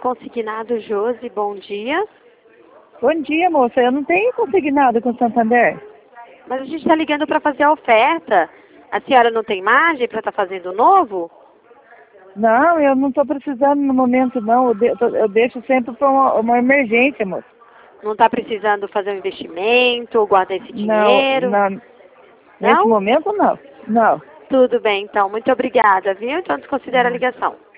Consignado Josi, bom dia. Bom dia, moça. Eu não tenho consignado com Santander. Mas a gente está ligando para fazer a oferta. A senhora não tem margem para estar fazendo novo? Não, eu não estou precisando no momento, não. Eu deixo sempre para uma emergência, moça. Não está precisando fazer um investimento ou guardar esse Não, dinheiro? não. Nesse Não? momento, não. Não. Tudo bem, então. Muito obrigada, viu? Então desconsidera a ligação.